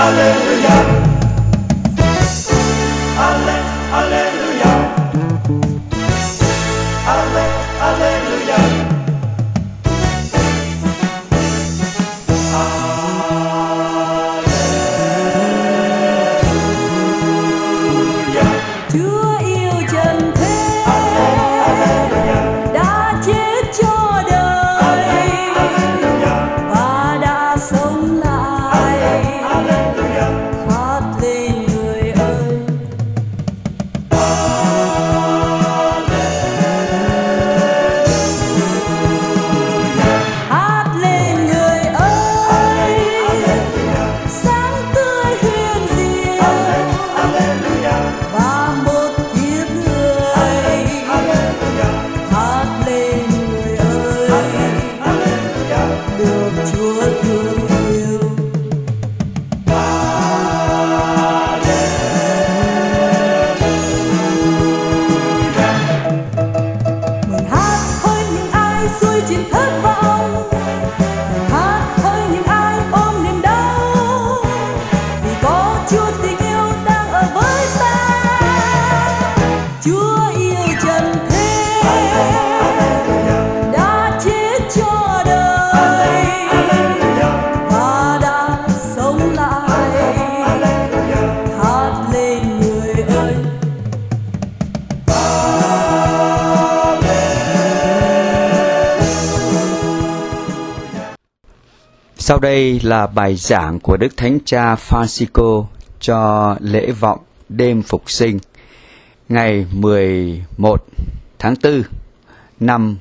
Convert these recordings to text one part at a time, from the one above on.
Sau đây là bài giảng của Đức Thánh Cha Francisco cho lễ vọng đêm Phục sinh ngày 11 tháng 4 năm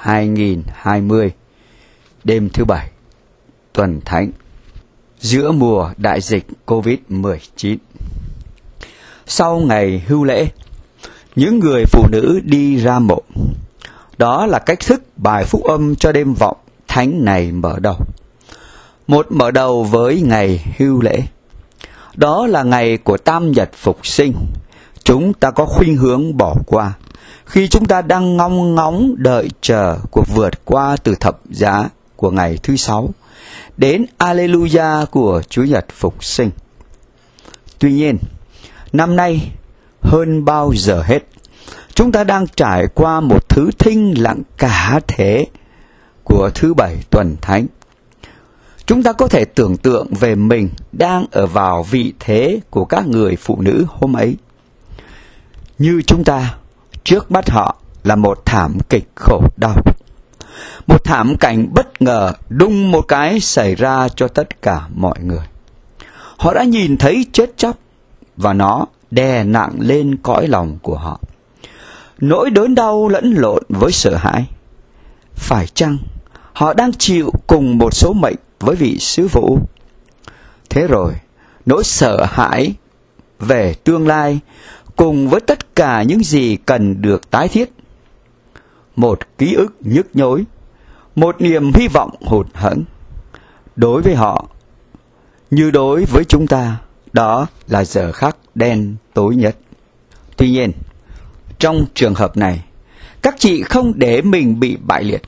2020, đêm thứ Bảy, tuần Thánh, giữa mùa đại dịch COVID-19. Sau ngày hưu lễ, những người phụ nữ đi ra mộ. Đó là cách thức bài phúc âm cho đêm vọng thánh này mở đầu. Một mở đầu với ngày hưu lễ. Đó là ngày của Tam Nhật Phục sinh. Chúng ta có khuynh hướng bỏ qua khi chúng ta đang ngóng ngóng đợi chờ cuộc vượt qua từ thập giá của ngày thứ Sáu đến Alleluia của Chúa Nhật Phục sinh. Tuy nhiên, năm nay hơn bao giờ hết, chúng ta đang trải qua một thứ thinh lặng cả thể của thứ Bảy tuần Thánh. Chúng ta có thể tưởng tượng về mình đang ở vào vị thế của các người phụ nữ hôm ấy. Như chúng ta, trước mắt họ là một thảm kịch khổ đau. Một thảm cảnh bất ngờ đùng một cái xảy ra cho tất cả mọi người. Họ đã nhìn thấy chết chóc và nó đè nặng lên cõi lòng của họ. Nỗi đớn đau lẫn lộn với sợ hãi. Phải chăng họ đang chịu cùng một số mệnh với vị sứ phụ? Thế rồi, nỗi sợ hãi về tương lai cùng với tất cả những gì cần được tái thiết. Một ký ức nhức nhối, một niềm hy vọng hụt hẫng. Đối với họ, như đối với chúng ta, đó là giờ khắc đen tối nhất. Tuy nhiên, trong trường hợp này, các chị không để mình bị bại liệt.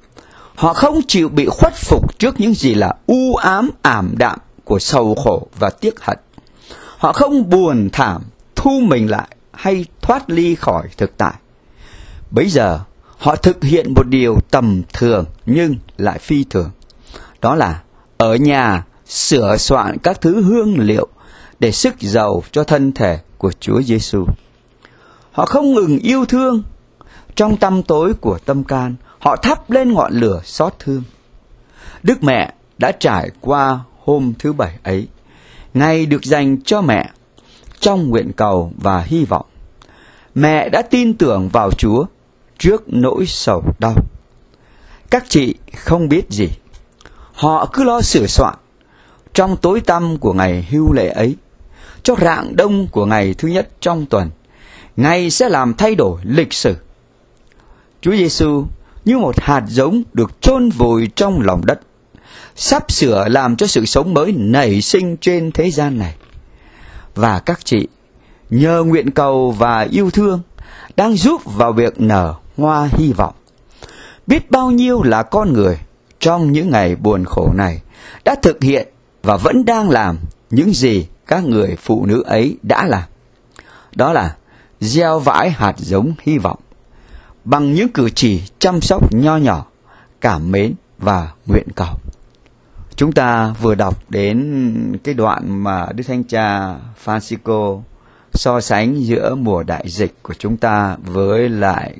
Họ không chịu bị khuất phục trước những gì là u ám ảm đạm của sầu khổ và tiếc hận. Họ không buồn thảm, thu mình lại hay thoát ly khỏi thực tại. Bấy giờ, họ thực hiện một điều tầm thường nhưng lại phi thường. Đó là ở nhà sửa soạn các thứ hương liệu để sức dầu cho thân thể của Chúa Giêsu. Họ không ngừng yêu thương. Trong tăm tối của tâm can, họ thắp lên ngọn lửa xót thương. Đức Mẹ đã trải qua hôm thứ Bảy ấy, ngày được dành cho mẹ, trong nguyện cầu và hy vọng. Mẹ đã tin tưởng vào Chúa trước nỗi sầu đau. Các chị không biết gì. Họ cứ lo sửa soạn trong tối tăm của ngày hưu lễ ấy, cho rạng đông của ngày thứ nhất trong tuần, ngày sẽ làm thay đổi lịch sử. Chúa Giêsu như một hạt giống được chôn vùi trong lòng đất, sắp sửa làm cho sự sống mới nảy sinh trên thế gian này. Và các chị, nhờ nguyện cầu và yêu thương, đang giúp vào việc nở hoa hy vọng. Biết bao nhiêu là con người trong những ngày buồn khổ này đã thực hiện và vẫn đang làm những gì các người phụ nữ ấy đã làm. Đó là gieo vãi hạt giống hy vọng bằng những cử chỉ chăm sóc nho nhỏ, cảm mến và nguyện cầu. Chúng ta vừa đọc đến cái đoạn mà Đức Thánh Cha Francisco so sánh giữa mùa đại dịch của chúng ta với lại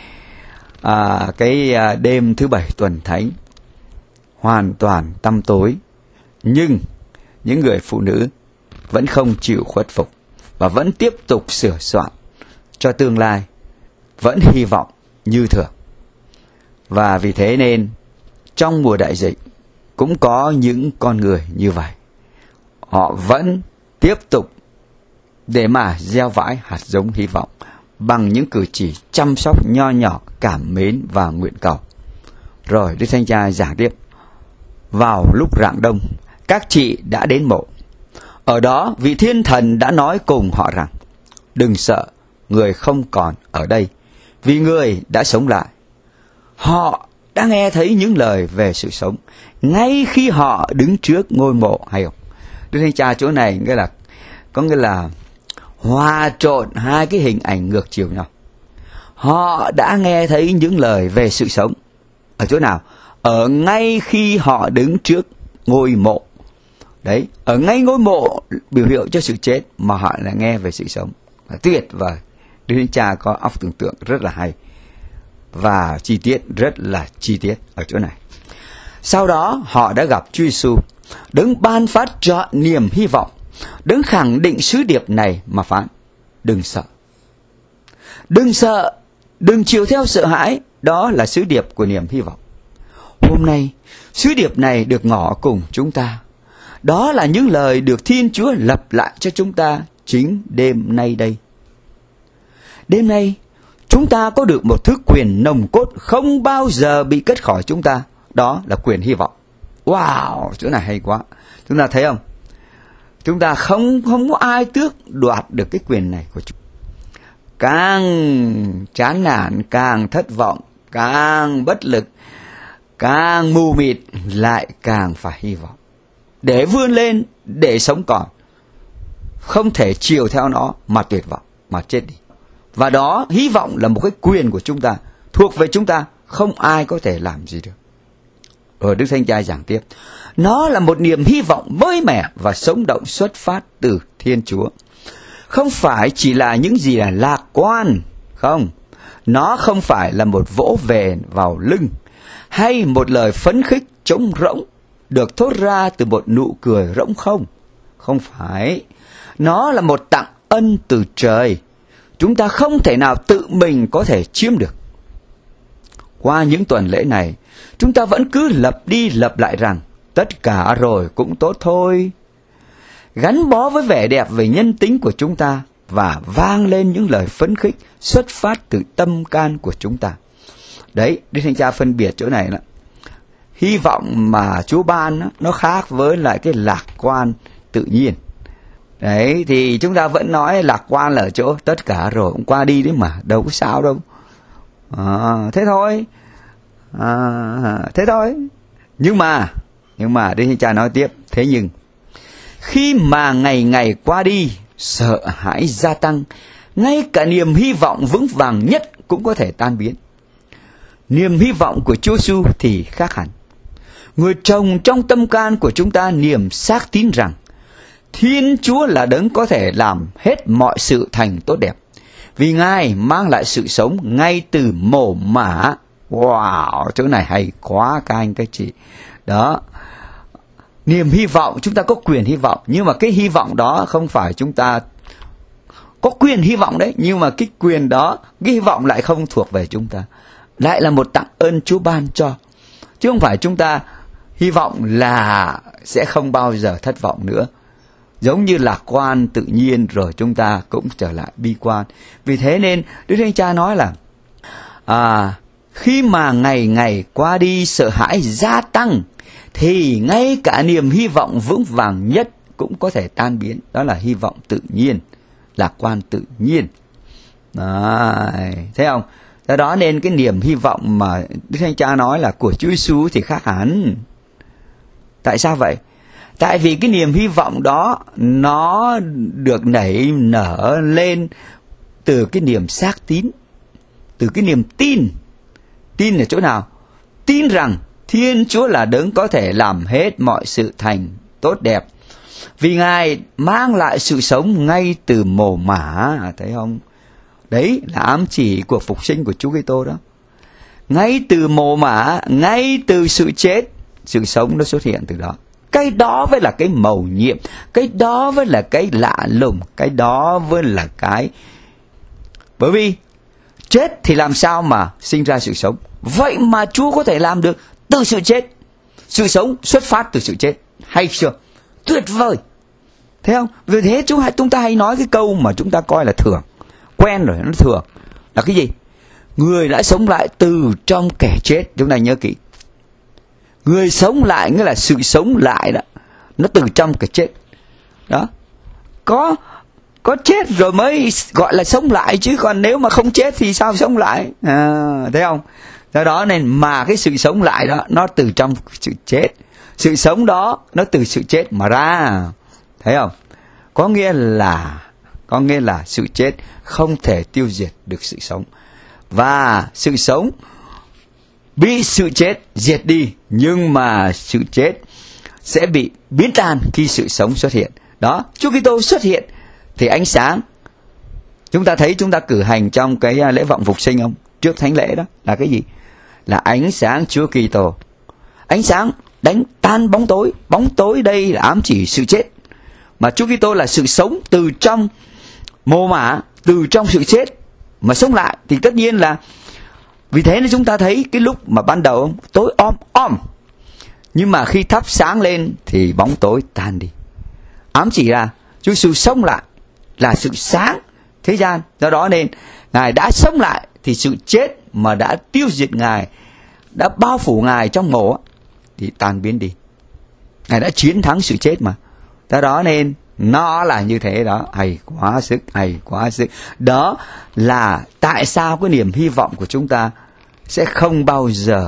cái đêm thứ Bảy tuần thánh hoàn toàn tăm tối, nhưng những người phụ nữ vẫn không chịu khuất phục và vẫn tiếp tục sửa soạn cho tương lai, vẫn hy vọng như thường. Và vì thế nên trong mùa đại dịch cũng có những con người như vậy. Họ vẫn tiếp tục để mà gieo vãi hạt giống hy vọng bằng những cử chỉ chăm sóc nho nhỏ, cảm mến và nguyện cầu. Rồi Đức Thánh Cha giảng tiếp. Vào lúc rạng đông, các chị đã đến mộ. Ở đó vị thiên thần đã nói cùng họ rằng: đừng sợ, người không còn ở đây, vì người đã sống lại. Họ đã nghe thấy những lời về sự sống ngay khi họ đứng trước ngôi mộ, hay không? Đức Thánh Cha chỗ này có nghĩa là hòa trộn hai cái hình ảnh ngược chiều nhau. Họ đã nghe thấy những lời về sự sống ở chỗ nào? Ở ngay khi họ đứng trước ngôi mộ. Đấy, ở ngay ngôi mộ biểu hiệu cho sự chết mà họ lại nghe về sự sống. Tuyệt vời. Đức Thánh Cha có óc tưởng tượng rất là hay và chi tiết rất là chi tiết ở chỗ này. Sau đó họ đã gặp Chúa Giêsu, đấng ban phát cho niềm hy vọng, đấng khẳng định sứ điệp này mà phán: đừng sợ. Đừng sợ, đừng chịu theo sợ hãi, đó là sứ điệp của niềm hy vọng. Hôm nay, sứ điệp này được ngỏ cùng chúng ta. Đó là những lời được Thiên Chúa lập lại cho chúng ta chính đêm nay đây. Đêm nay, chúng ta có được một thứ quyền nồng cốt không bao giờ bị cất khỏi chúng ta. Đó là quyền hy vọng. Wow, chỗ này hay quá. Chúng ta thấy không? Chúng ta không có ai tước đoạt được cái quyền này của chúng. Càng chán nản, càng thất vọng, càng bất lực, càng mù mịt, lại càng phải hy vọng. Để vươn lên, để sống còn. Không thể chiều theo nó mà tuyệt vọng, mà chết đi. Và đó, hy vọng là một cái quyền của chúng ta, thuộc về chúng ta, không ai có thể làm gì được. Rồi Đức Thánh Cha giảng tiếp. Nó là một niềm hy vọng mới mẻ và sống động xuất phát từ Thiên Chúa. Không phải chỉ là những gì là lạc quan, không. Nó không phải là một vỗ về vào lưng, hay một lời phấn khích trống rỗng, được thốt ra từ một nụ cười rỗng không. Không phải. Nó là một tặng ân từ trời. Chúng ta không thể nào tự mình có thể chiếm được. Qua những tuần lễ này, chúng ta vẫn cứ lặp đi lặp lại rằng tất cả rồi cũng tốt thôi. Gắn bó với vẻ đẹp về nhân tính của chúng ta và vang lên những lời phấn khích xuất phát từ tâm can của chúng ta. Đấy, Đức Thánh Cha phân biệt chỗ này là hy vọng mà Chúa ban nó khác với lại cái lạc quan tự nhiên. Đấy, thì chúng ta vẫn nói lạc quan là ở chỗ tất cả rồi cũng qua đi đấy mà, đâu có sao đâu. Thế thôi. Thế thôi. Nhưng mà Đức Thánh Cha nói tiếp, thế nhưng khi mà ngày ngày qua đi, sợ hãi gia tăng, ngay cả niềm hy vọng vững vàng nhất cũng có thể tan biến. Niềm hy vọng của Chúa Giêsu thì khác hẳn. Người trồng trong tâm can của chúng ta niềm xác tín rằng Thiên Chúa là đấng có thể làm hết mọi sự thành tốt đẹp, vì Ngài mang lại sự sống ngay từ mồ mả. Wow, chỗ này hay quá các anh các chị. Đó, niềm hy vọng, chúng ta có quyền hy vọng, nhưng mà cái hy vọng đó không phải chúng ta có quyền hy vọng đấy, nhưng mà cái quyền đó, cái hy vọng lại không thuộc về chúng ta, lại là một tặng ơn Chúa ban cho, chứ không phải chúng ta hy vọng là sẽ không bao giờ thất vọng nữa. Giống như lạc quan tự nhiên rồi chúng ta cũng trở lại bi quan. Vì thế nên Đức Thánh Cha nói là khi mà ngày ngày qua đi sợ hãi gia tăng, thì ngay cả niềm hy vọng vững vàng nhất cũng có thể tan biến. Đó là hy vọng tự nhiên, lạc quan tự nhiên. Đấy, thấy không? Do đó nên cái niềm hy vọng mà Đức Thánh Cha nói là của Chúa Giêsu thì khác hẳn. Tại sao vậy? Tại vì cái niềm hy vọng đó nó được nảy nở lên từ cái niềm xác tín, từ cái niềm tin. Tin ở chỗ nào? Tin rằng Thiên Chúa là đấng có thể làm hết mọi sự thành tốt đẹp. Vì Ngài mang lại sự sống ngay từ mồ mả, thấy không? Đấy là ám chỉ của phục sinh của Chúa Kitô đó. Ngay từ mồ mả, ngay từ sự chết, sự sống nó xuất hiện từ đó. Cái đó với là cái mầu nhiệm, cái đó với là cái lạ lùng, cái đó với là cái... Bởi vì chết thì làm sao mà sinh ra sự sống? Vậy mà Chúa có thể làm được từ sự chết. Sự sống xuất phát từ sự chết. Hay chưa? Tuyệt vời. Thấy không? Vì thế chúng ta hay nói cái câu mà chúng ta coi là thường, quen rồi, nó thường. Là cái gì? Người đã sống lại từ trong kẻ chết. Chúng ta nhớ kỹ. Người sống lại nghĩa là sự sống lại đó, nó từ trong kẻ chết. Đó. Có chết rồi mới gọi là sống lại, chứ còn nếu mà không chết thì sao sống lại? Thấy không? Do đó nên mà cái sự sống lại đó nó từ trong sự chết. Sự sống đó nó từ sự chết mà ra. Thấy không? Có nghĩa là sự chết không thể tiêu diệt được sự sống. Và sự sống bị sự chết diệt đi, nhưng mà sự chết sẽ bị biến tan khi sự sống xuất hiện. Đó, Chúa Kitô xuất hiện thì ánh sáng. Chúng ta thấy chúng ta cử hành trong cái lễ vọng phục sinh không? Trước thánh lễ đó là cái gì? Là ánh sáng Chúa Kitô. Ánh sáng đánh tan bóng tối. Bóng tối đây là ám chỉ sự chết. Mà Chúa Kitô là sự sống từ trong mồ mả, từ trong sự chết mà sống lại. Thì tất nhiên là vì thế nên chúng ta thấy cái lúc mà ban đầu tối om, nhưng mà khi thắp sáng lên thì bóng tối tan đi. Ám chỉ là Chúa Giêsu sống lại là sự sáng thế gian. Do đó nên Ngài đã sống lại thì sự chết mà đã tiêu diệt Ngài, đã bao phủ Ngài trong mồ thì tan biến đi. Ngài đã chiến thắng sự chết mà. Do đó nên nó là như thế đó. Hay quá sức, hay quá sức. Đó là tại sao cái niềm hy vọng của chúng ta sẽ không bao giờ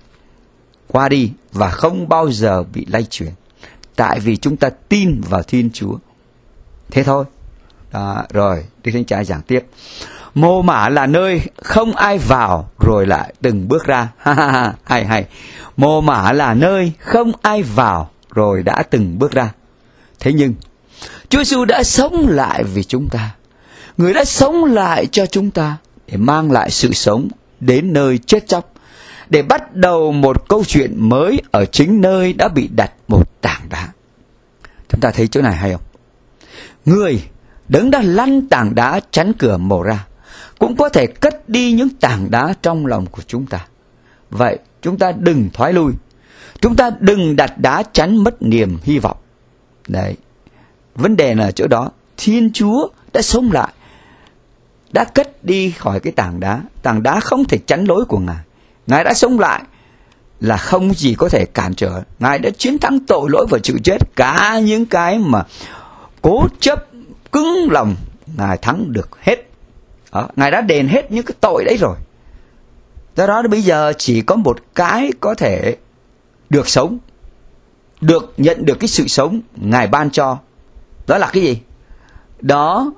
qua đi và không bao giờ bị lay chuyển. Tại vì chúng ta tin vào Thiên Chúa. Thế thôi. Đó, rồi, Đức Thánh Cha giảng tiếp. Mồ mả là nơi không ai vào rồi lại từng bước ra. Hay. Mồ mả là nơi không ai vào rồi đã từng bước ra. Thế nhưng Chúa Giêsu đã sống lại vì chúng ta. Người đã sống lại cho chúng ta để mang lại sự sống đến nơi chết chóc, để bắt đầu một câu chuyện mới ở chính nơi đã bị đặt một tảng đá. Chúng ta thấy chỗ này hay không? Người đấng đã lăn tảng đá chắn cửa mồ ra cũng có thể cất đi những tảng đá trong lòng của chúng ta. Vậy chúng ta đừng thoái lui. Chúng ta đừng đặt đá chắn mất niềm hy vọng. Đấy. Vấn đề là ở chỗ đó. Thiên Chúa đã sống lại, đã cất đi khỏi cái tảng đá. Tảng đá không thể chắn lối của Ngài. Ngài đã sống lại là không gì có thể cản trở. Ngài đã chiến thắng tội lỗi và sự chết. Cả những cái mà cố chấp, cứng lòng, Ngài thắng được hết. Đó, Ngài đã đền hết những cái tội đấy rồi. Do đó bây giờ chỉ có một cái có thể được sống, được nhận được cái sự sống Ngài ban cho. Đó là cái gì? Đó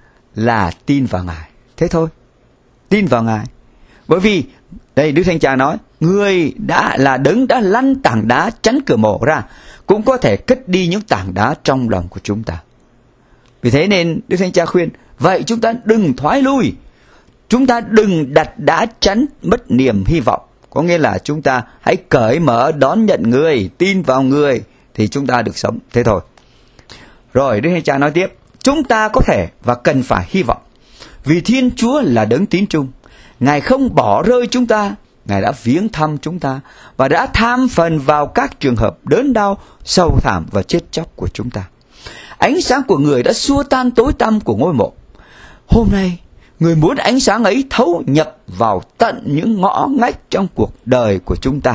là tin vào Ngài. Thế thôi. Tin vào Ngài. Bởi vì đây Đức Thánh Cha nói, người đã là đấng đã lăn tảng đá chắn cửa mồ ra cũng có thể cất đi những tảng đá trong lòng của chúng ta. Vì thế nên Đức Thánh Cha khuyên, vậy chúng ta đừng thoái lui. Chúng ta đừng đặt đá chắn mất niềm hy vọng. Có nghĩa là chúng ta hãy cởi mở đón nhận người, tin vào người thì chúng ta được sống. Thế thôi. Rồi Đức Thánh Cha nói tiếp, chúng ta có thể và cần phải hy vọng. Vì Thiên Chúa là đấng tín trung. Ngài không bỏ rơi chúng ta. Ngài đã viếng thăm chúng ta và đã tham phần vào các trường hợp đớn đau, sầu thảm và chết chóc của chúng ta. Ánh sáng của người đã xua tan tối tăm của ngôi mộ. Hôm nay, người muốn ánh sáng ấy thấu nhập vào tận những ngõ ngách trong cuộc đời của chúng ta.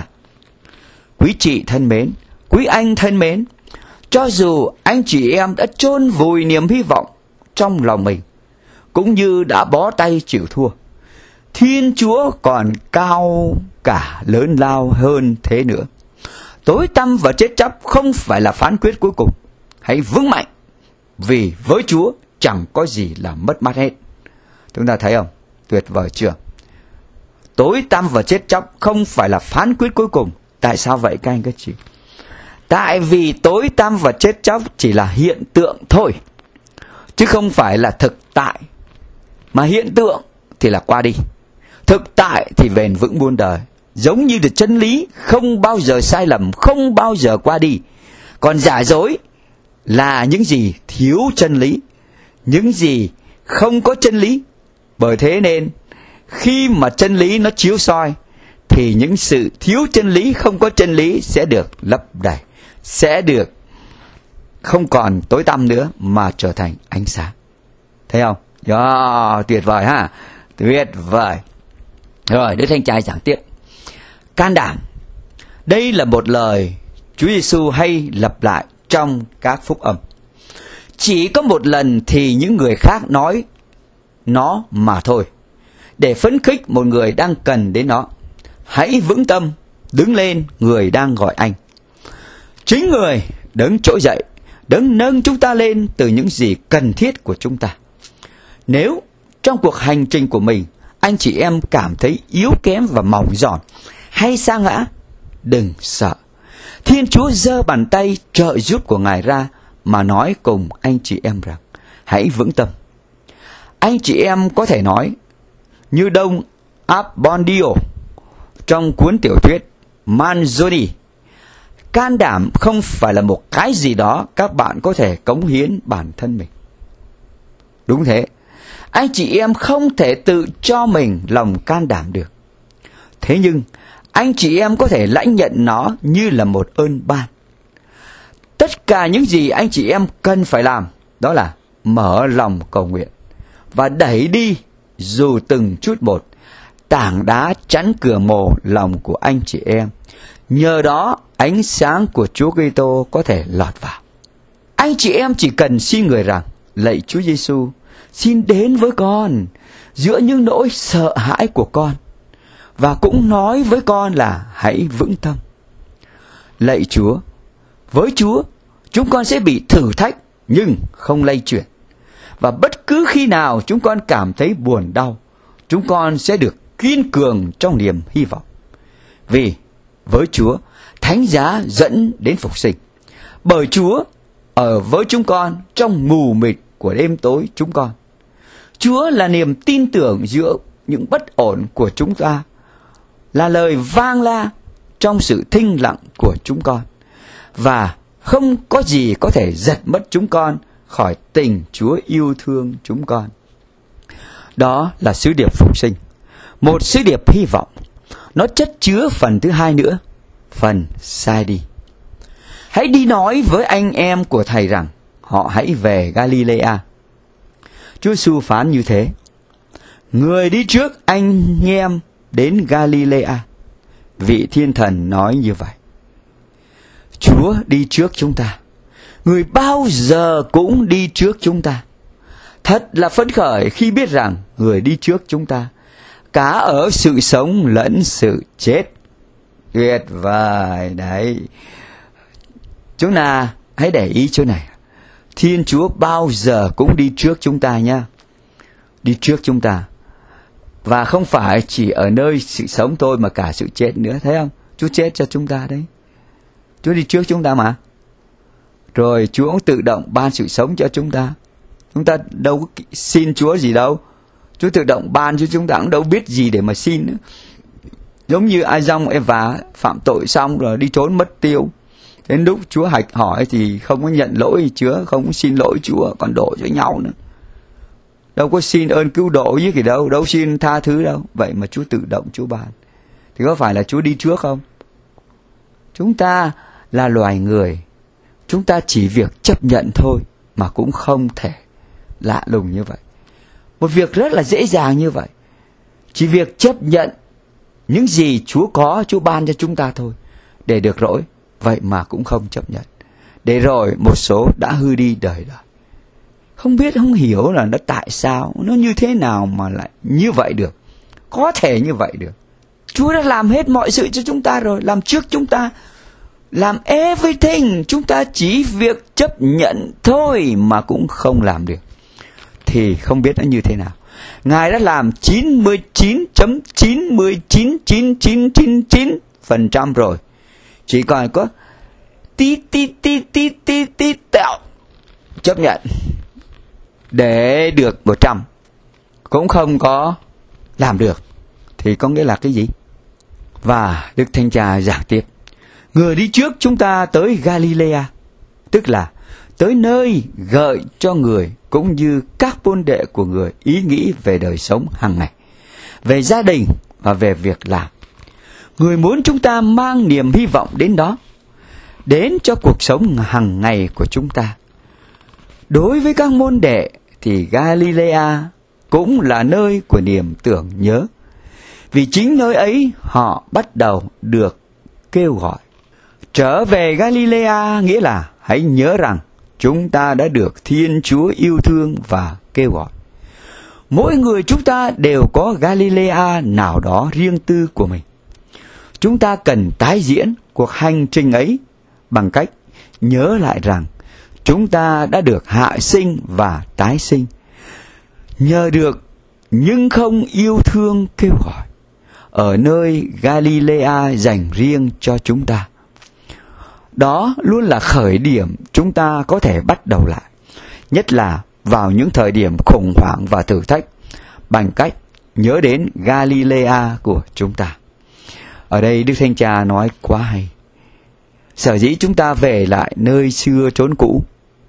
Quý chị thân mến, quý anh thân mến, cho dù anh chị em đã chôn vùi niềm hy vọng trong lòng mình, cũng như đã bó tay chịu thua, Thiên Chúa còn cao cả lớn lao hơn thế nữa. Tối tăm và chết chóc không phải là phán quyết cuối cùng. Hãy vững mạnh, vì với Chúa chẳng có gì là mất mát hết. Chúng ta thấy không? Tuyệt vời chưa? Tối tăm và chết chóc không phải là phán quyết cuối cùng. Tại sao vậy các anh các chị? Tại vì tối tăm và chết chóc chỉ là hiện tượng thôi, chứ không phải là thực tại. Mà hiện tượng thì là qua đi, thực tại thì bền vững muôn đời. Giống như là chân lý không bao giờ sai lầm, không bao giờ qua đi. Còn giả dối là những gì thiếu chân lý, những gì không có chân lý. Bởi thế nên khi mà chân lý nó chiếu soi thì những sự thiếu chân lý, không có chân lý sẽ được lấp đầy, sẽ được không còn tối tăm nữa mà trở thành ánh sáng. Thấy không? Tuyệt vời ha, tuyệt vời. Rồi, Đức Thánh Cha giảng tiếp. Can đảm. Đây là một lời Chúa Giêsu hay lặp lại trong các phúc âm. Chỉ có một lần thì những người khác nói nó mà thôi, để phấn khích một người đang cần đến nó. Hãy vững tâm, đứng lên, người đang gọi anh. Chính người đấng trỗi dậy, đấng nâng chúng ta lên từ những gì cần thiết của chúng ta. Nếu trong cuộc hành trình của mình anh chị em cảm thấy yếu kém và mỏng giòn hay sa ngã, đừng sợ. Thiên Chúa giơ bàn tay trợ giúp của Ngài ra mà nói cùng anh chị em rằng hãy vững tâm. Anh chị em có thể nói như Đông Abbondio trong cuốn tiểu thuyết Manzoni: can đảm không phải là một cái gì đó các bạn có thể cống hiến bản thân mình. Đúng thế, anh chị em không thể tự cho mình lòng can đảm được. Thế nhưng anh chị em có thể lãnh nhận nó như là một ơn ban. Tất cả những gì anh chị em cần phải làm đó là mở lòng cầu nguyện và đẩy đi dù từng chút một tảng đá chắn cửa mồ lòng của anh chị em. Nhờ đó ánh sáng của Chúa Kitô có thể lọt vào. Anh chị em chỉ cần xin người rằng: lạy Chúa Giêsu, xin đến với con giữa những nỗi sợ hãi của con, và cũng nói với con là hãy vững tâm. Lạy Chúa, với Chúa chúng con sẽ bị thử thách nhưng không lay chuyển. Và bất cứ khi nào chúng con cảm thấy buồn đau, chúng con sẽ được kiên cường trong niềm hy vọng. Vì với Chúa, thánh giá dẫn đến phục sinh. Bởi Chúa ở với chúng con trong mù mịt của đêm tối chúng con. Chúa là niềm tin tưởng giữa những bất ổn của chúng ta, là lời vang la trong sự thinh lặng của chúng con. Và không có gì có thể giật mất chúng con khỏi tình Chúa yêu thương chúng con. Đó là sứ điệp phục sinh, một sứ điệp hy vọng. Nó chất chứa phần thứ hai nữa, phần sai đi. Hãy đi nói với anh em của Thầy rằng họ hãy về Galilea. Chúa Giêsu phán như thế: người đi trước anh em đến Galilea. Vị Thiên Thần nói như vậy. Chúa đi trước chúng ta, người bao giờ cũng đi trước chúng ta. Thật là phấn khởi khi biết rằng người đi trước chúng ta, cả ở sự sống lẫn sự chết. Tuyệt vời đấy. Chúng ta hãy để ý chỗ này. Thiên Chúa bao giờ cũng đi trước chúng ta nha. Đi trước chúng ta. Và không phải chỉ ở nơi sự sống thôi mà cả sự chết nữa. Thấy không? Chúa chết cho chúng ta đấy. Chúa đi trước chúng ta mà. Rồi Chúa cũng tự động ban sự sống cho chúng ta. Chúng ta đâu có xin Chúa gì đâu. Chúa tự động ban cho chúng ta, cũng đâu biết gì để mà xin nữa. Giống như Adam Eva phạm tội xong rồi đi trốn mất tiêu. Đến lúc Chúa hạch hỏi thì không có nhận lỗi Chúa, không có xin lỗi Chúa, còn đổ cho nhau nữa. Đâu có xin ơn cứu độ với gì đâu, đâu xin tha thứ đâu. Vậy mà Chúa tự động Chúa ban. Thì có phải là Chúa đi trước không? Chúng ta là loài người, chúng ta chỉ việc chấp nhận thôi mà cũng không thể lạ lùng như vậy. Một việc rất là dễ dàng như vậy. Chỉ việc chấp nhận những gì Chúa có, Chúa ban cho chúng ta thôi để được rỗi. Vậy mà cũng không chấp nhận. Để rồi một số đã hư đi đời đời. Không biết, không hiểu là nó tại sao, nó như thế nào mà lại như vậy được. Có thể như vậy được. Chúa đã làm hết mọi sự cho chúng ta rồi, làm trước chúng ta. làm everything, chúng ta chỉ việc chấp nhận thôi mà cũng không làm được, thì không biết nó như thế nào. Ngài đã làm 99.99999% rồi, chỉ còn có tí tẹo chấp nhận để được 100, cũng không có làm được. Thì có nghĩa là cái gì? Và Đức Thánh Cha giảng tiếp: người đi trước chúng ta tới Galilea, tức là tới nơi gợi cho người cũng như các môn đệ của người ý nghĩ về đời sống hàng ngày, về gia đình và về việc làm. Người muốn chúng ta mang niềm hy vọng đến đó, đến cho cuộc sống hàng ngày của chúng ta. Đối với các môn đệ thì Galilea cũng là nơi của niềm tưởng nhớ, vì chính nơi ấy họ bắt đầu được kêu gọi. Trở về Galilea nghĩa là hãy nhớ rằng chúng ta đã được Thiên Chúa yêu thương và kêu gọi. Mỗi người chúng ta đều có Galilea nào đó riêng tư của mình. Chúng ta cần tái diễn cuộc hành trình ấy bằng cách nhớ lại rằng chúng ta đã được hạ sinh và tái sinh, nhờ được nhưng không yêu thương kêu gọi ở nơi Galilea dành riêng cho chúng ta. Đó luôn là khởi điểm chúng ta có thể bắt đầu lại, nhất là vào những thời điểm khủng hoảng và thử thách, bằng cách nhớ đến Galilea của chúng ta. Ở đây Đức Thánh Cha nói quá hay. Sở dĩ chúng ta về lại nơi xưa chốn cũ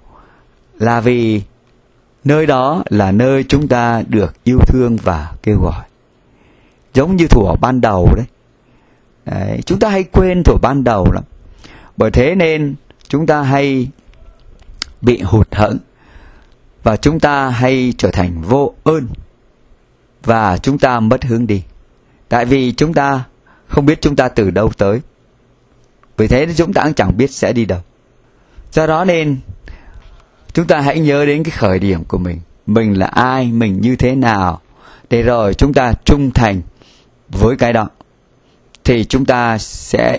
là vì nơi đó là nơi chúng ta được yêu thương và kêu gọi. Giống như thuở ban đầu đấy. Chúng ta hay quên thuở ban đầu lắm. Bởi thế nên chúng ta hay bị hụt hẫng, và chúng ta hay trở thành vô ơn, và chúng ta mất hướng đi. Tại vì chúng ta không biết chúng ta từ đâu tới, vì thế chúng ta cũng chẳng biết sẽ đi đâu. Do đó nên chúng ta hãy nhớ đến cái khởi điểm của mình. Mình là ai, mình như thế nào, để rồi chúng ta trung thành với cái đó, thì chúng ta sẽ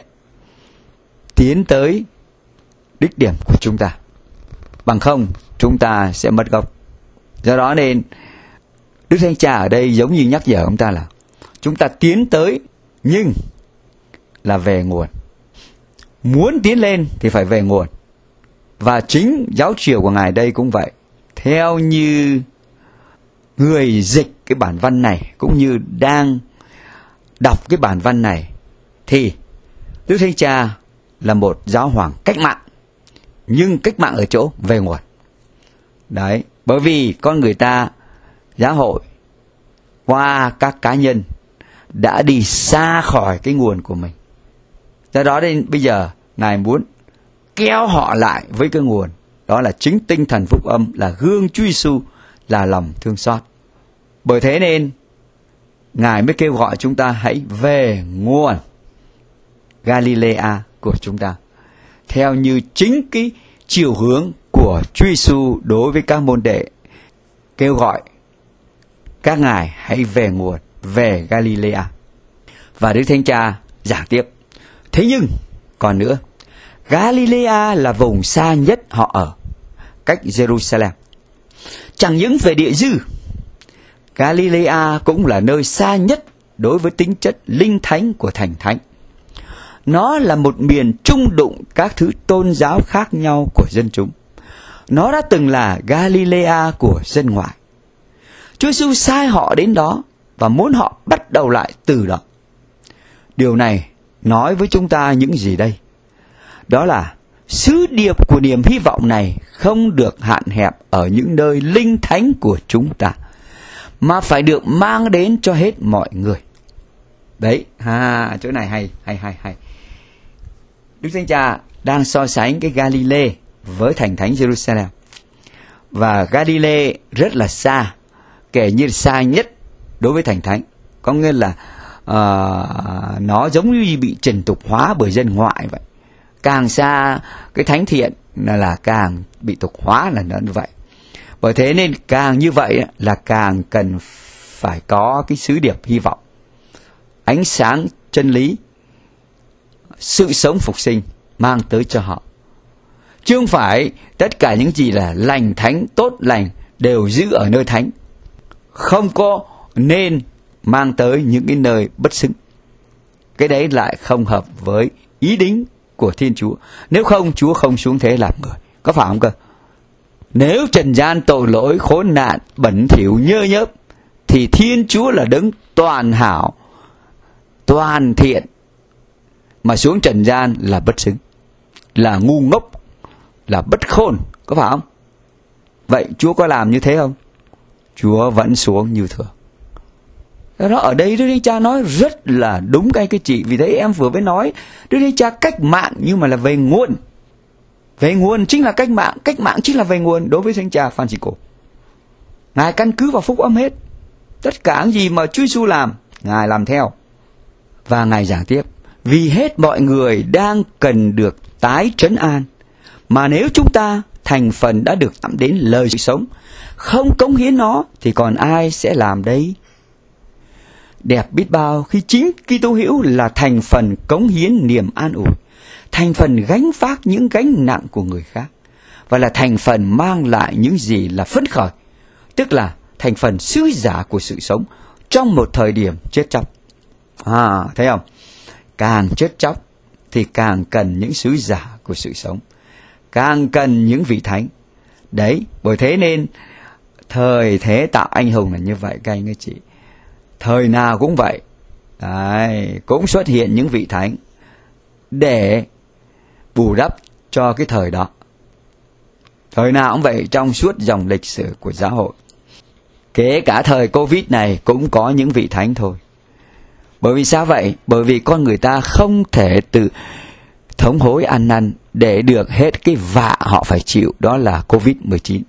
tiến tới đích điểm của chúng ta. Bằng không chúng ta sẽ mất gốc. Do đó nên Đức Thánh Cha ở đây giống như nhắc nhở chúng ta là chúng ta tiến tới, nhưng là về nguồn. Muốn tiến lên thì phải về nguồn. Và chính giáo triều của Ngài đây cũng vậy. Theo như người dịch cái bản văn này, cũng như đang đọc cái bản văn này, thì Đức Thánh Cha là một giáo hoàng cách mạng, nhưng cách mạng ở chỗ về nguồn. Đấy, bởi vì con người ta, giáo hội qua các cá nhân đã đi xa khỏi cái nguồn của mình. Do đó nên bây giờ Ngài muốn kéo họ lại với cái nguồn. Đó là chính tinh thần phúc âm, là gương Chúa Giêsu, là lòng thương xót. Bởi thế nên Ngài mới kêu gọi chúng ta hãy về nguồn Galilea của chúng ta, theo như chính cái chiều hướng của Chúa Giêsu đối với các môn đệ, kêu gọi các ngài hãy về nguồn, về Galilea. Và Đức Thánh Cha giảng tiếp: thế nhưng còn nữa, Galilea là vùng xa nhất họ ở, cách Jerusalem. Chẳng những về địa dư, Galilea cũng là nơi xa nhất đối với tính chất linh thánh của thành thánh. Nó là một miền trung đụng các thứ tôn giáo khác nhau của dân chúng. Nó đã từng là Galilea của dân ngoại. Chúa Giêsu sai họ đến đó và muốn họ bắt đầu lại từ đó. Điều này nói với chúng ta những gì đây? Đó là sứ điệp của niềm hy vọng này không được hạn hẹp ở những nơi linh thánh của chúng ta, mà phải được mang đến cho hết mọi người. Đấy, chỗ này hay. Đức Thánh Cha đang so sánh cái Galilee với thành thánh Jerusalem. Và Galilee rất là xa, kể như xa nhất đối với thành thánh. Có nghĩa là nó giống như bị trần tục hóa bởi dân ngoại vậy. Càng xa cái thánh thiện là càng bị tục hóa, là nó như vậy. Bởi thế nên càng như vậy là càng cần phải có cái sứ điệp hy vọng, ánh sáng chân lý, sự sống phục sinh mang tới cho họ. Chứ không phải tất cả những gì là lành thánh, tốt lành đều giữ ở nơi thánh. Không có nên mang tới những cái nơi bất xứng. Cái đấy lại không hợp với ý định của Thiên Chúa. Nếu không, Chúa không xuống thế làm người. Có phải không cơ? Nếu trần gian tội lỗi, khốn nạn, bẩn thỉu, nhơ nhớp, thì Thiên Chúa là đấng toàn hảo, toàn thiện, mà xuống trần gian là bất xứng, là ngu ngốc, là bất khôn. Có phải không? Vậy Chúa có làm như thế không? Chúa vẫn xuống như thường. Đó, ở đây Đức Thánh Cha nói rất là đúng cái chị. Vì thế em vừa mới nói Đức Thánh Cha cách mạng nhưng mà là về nguồn. Về nguồn chính là cách mạng. Cách mạng chính là về nguồn đối với Thánh Cha Francisco. Ngài căn cứ vào phúc âm hết. Tất cả những gì mà Chúa Giêsu làm, Ngài làm theo. Và Ngài giảng tiếp: vì hết mọi người đang cần được tái trấn an, mà nếu chúng ta thành phần đã được tạm đến lời sự sống, không cống hiến nó thì còn ai sẽ làm đấy? Đẹp biết bao khi chính Kitô hữu là thành phần cống hiến niềm an ủi, thành phần gánh vác những gánh nặng của người khác, và là thành phần mang lại những gì là phấn khởi, tức là thành phần sứ giả của sự sống trong một thời điểm chết chóc. Thấy không? Càng chết chóc thì càng cần những sứ giả của sự sống, càng cần những vị thánh. Đấy, bởi thế nên thời thế tạo anh hùng là như vậy các anh các chị. Thời nào cũng vậy. Đấy, cũng xuất hiện những vị thánh để bù đắp cho cái thời đó. Thời nào cũng vậy trong suốt dòng lịch sử của giáo hội. Kể cả thời Covid này cũng có những vị thánh thôi. Bởi vì sao vậy? Bởi vì con người ta không thể tự thống hối ăn năn để được hết cái vạ họ phải chịu, đó là Covid-19.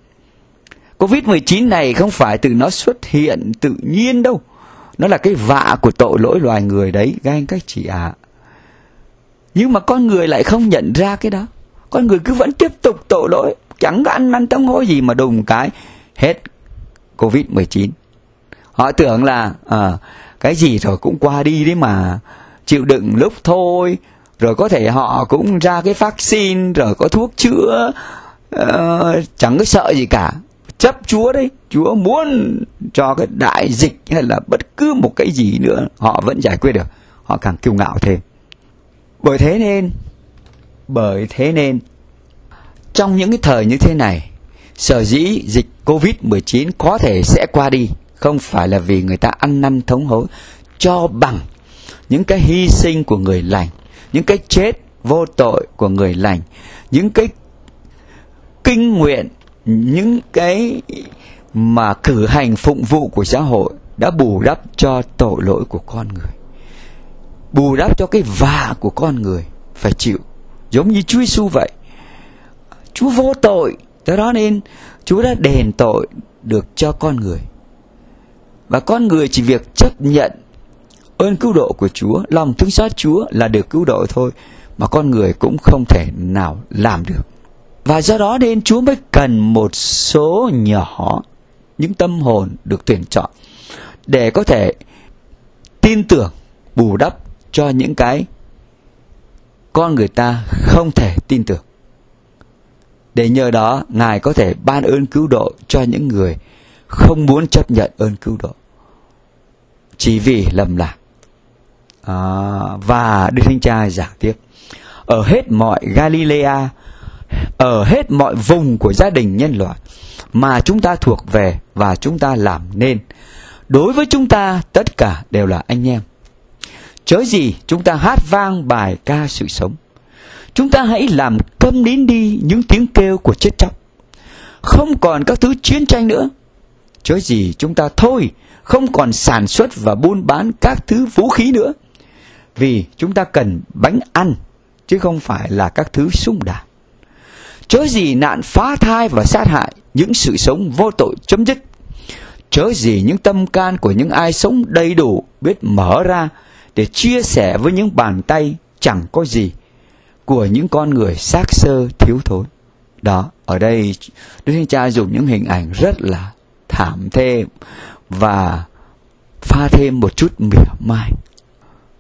Covid-19 này không phải từ nó xuất hiện tự nhiên đâu. Nó là cái vạ của tội lỗi loài người đấy, các anh các chị ạ. Nhưng mà con người lại không nhận ra cái đó. Con người cứ vẫn tiếp tục tội lỗi, chẳng có ăn năn thống hối gì mà đùng cái hết Covid-19. Họ tưởng là cái gì rồi cũng qua đi đấy mà, chịu đựng lúc thôi, rồi có thể họ cũng ra cái vaccine, rồi có thuốc chữa, chẳng có sợ gì cả. Chấp Chúa đấy, Chúa muốn cho cái đại dịch hay là bất cứ một cái gì nữa họ vẫn giải quyết được. Họ càng kiêu ngạo thêm. Bởi thế nên trong những cái thời như thế này, sở dĩ dịch Covid-19 có thể sẽ qua đi không phải là vì người ta ăn năn thống hối cho bằng những cái hy sinh của người lành, những cái chết vô tội của người lành, những cái kinh nguyện, những cái mà cử hành phụng vụ của giáo hội đã bù đắp cho tội lỗi của con người, bù đắp cho cái vạ của con người phải chịu. Giống như Chúa Giêsu vậy, Chúa vô tội, do đó nên Chúa đã đền tội được cho con người. Và con người chỉ việc chấp nhận ơn cứu độ của Chúa, lòng thương xót Chúa là được cứu độ thôi, mà con người cũng không thể nào làm được. Và do đó nên Chúa mới cần một số nhỏ những tâm hồn được tuyển chọn để có thể tin tưởng, bù đắp cho những cái con người ta không thể tin tưởng. Để nhờ đó Ngài có thể ban ơn cứu độ cho những người không muốn chấp nhận ơn cứu độ, chỉ vì lầm lạc. Và Đức Thánh Cha giảng tiếp: ở hết mọi Galilea, ở hết mọi vùng của gia đình nhân loại mà chúng ta thuộc về và chúng ta làm nên, đối với chúng ta tất cả đều là anh em. Chớ gì chúng ta hát vang bài ca sự sống. Chúng ta hãy làm câm nín đi những tiếng kêu của chết chóc. Không còn các thứ chiến tranh nữa. Chớ gì chúng ta thôi không còn sản xuất và buôn bán các thứ vũ khí nữa. Vì chúng ta cần bánh ăn, chứ không phải là các thứ súng đạn. Chớ gì nạn phá thai và sát hại, những sự sống vô tội chấm dứt. Chớ gì những tâm can của những ai sống đầy đủ biết mở ra để chia sẻ với những bàn tay chẳng có gì của những con người xác xơ thiếu thốn. Đó, ở đây Đức Thánh Cha dùng những hình ảnh rất là thảm thê và pha thêm một chút mỉa mai.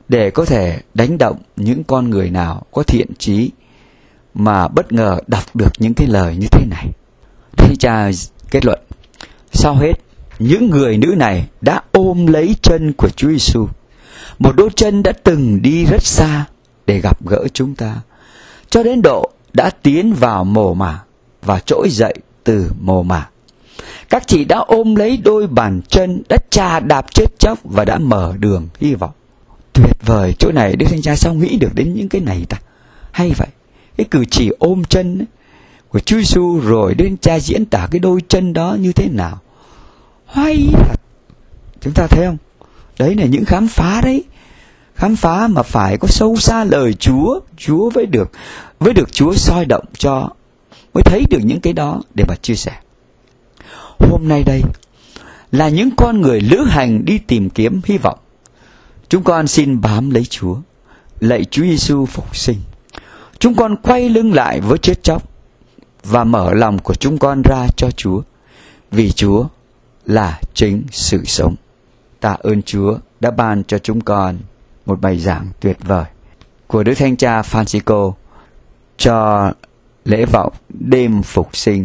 để có thể đánh động những con người nào có thiện chí mà bất ngờ đọc được những cái lời như thế này. Thánh cha kết luận, sau hết, những người nữ này đã ôm lấy chân của Chúa Giêsu, một đôi chân đã từng đi rất xa để gặp gỡ chúng ta, cho đến độ đã tiến vào mồ mả và trỗi dậy từ mồ mả. Các chị đã ôm lấy đôi bàn chân đã chà đạp chết chóc và đã mở đường hy vọng. Tuyệt vời, chỗ này Đức Thánh Cha sao nghĩ được đến những cái này ta? Hay vậy, cái cử chỉ ôm chân ấy, của Chúa Giêsu, rồi Đức Thánh Cha diễn tả cái đôi chân đó như thế nào. Hay thật. Chúng ta thấy không? Đấy là những khám phá đấy. Khám phá mà phải có sâu xa lời Chúa. Chúa với được Chúa soi động cho, mới thấy được những cái đó để mà chia sẻ. Hôm nay đây là những con người lữ hành đi tìm kiếm hy vọng. Chúng con xin bám lấy Chúa, lạy Chúa Giêsu phục sinh. Chúng con quay lưng lại với chết chóc và mở lòng của chúng con ra cho Chúa, vì Chúa là chính sự sống. Tạ ơn Chúa đã ban cho chúng con một bài giảng tuyệt vời của Đức Thánh Cha Francisco cho lễ vọng đêm phục sinh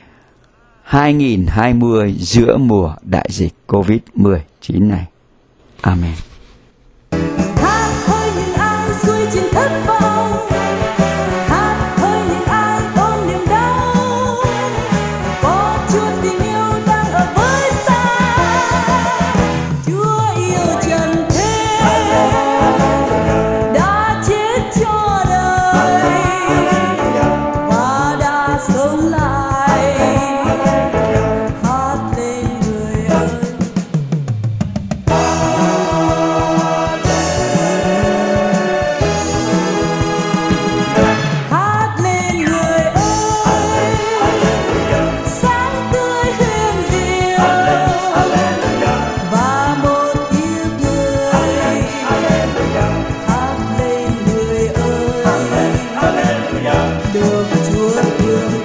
2020 giữa mùa đại dịch Covid-19 này. Amen. Hát hơi những ai xuôi trên thất vọng, hát hơi những ai ôm niềm đau, có Chúa tình yêu đang ở với ta. Chúa yêu trần thế đã chết cho đời và đã sống lại. Hát lên người ơi. Hát lên người ơi, sáng tươi huyền diệu và một yêu người. Hát lên người ơi, được Chúa thương